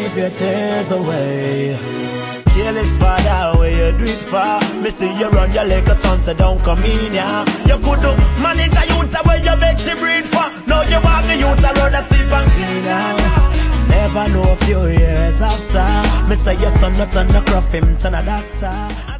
wipe your tears away. Careless father, where you do it for? Me see you run your like a son, so don't come in ya. You could do manage a youth where you make she breathe for. Now you want the youth around the sleep and clean out. Never know a few years after. Me say your son not turn the crop him turn a doctor.